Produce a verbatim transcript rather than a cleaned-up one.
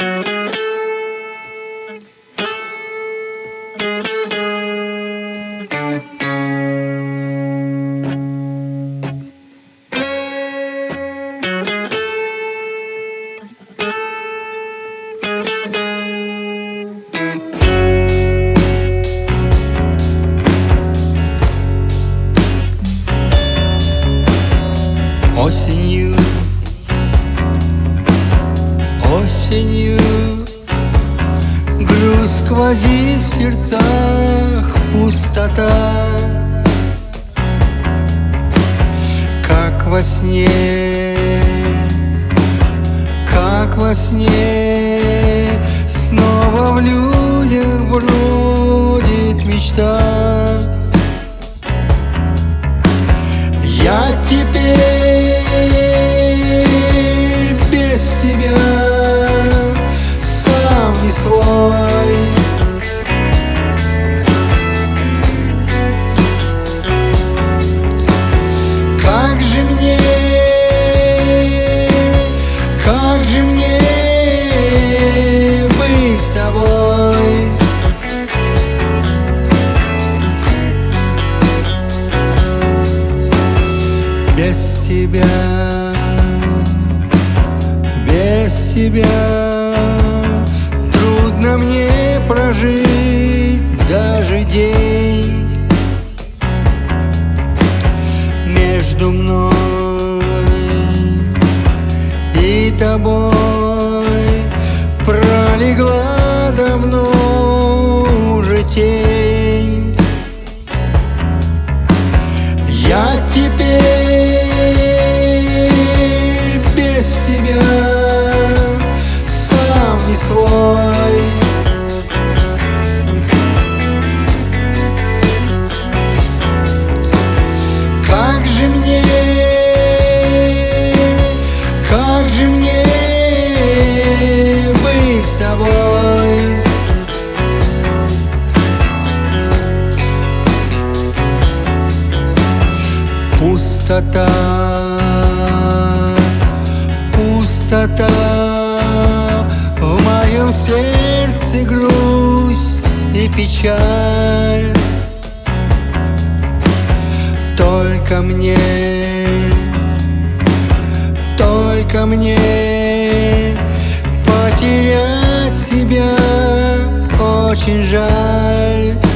Осенью, осенью грусть сквозит в сердцах, пустота, как во сне, как во сне, снова в людях бродит мечта. Я теперь без тебя сам не свой. Как же мне, как же мне быть с тобой? Без тебя, без тебя трудно мне прожить даже день. Между мной и тобой пролегла давно уже тень. Я теперь без тебя сам не свой. Как же мне, как же мне быть с тобой? Пустота, пустота, в моем сердце грусть и печаль. Только мне, только мне потерять тебя очень жаль.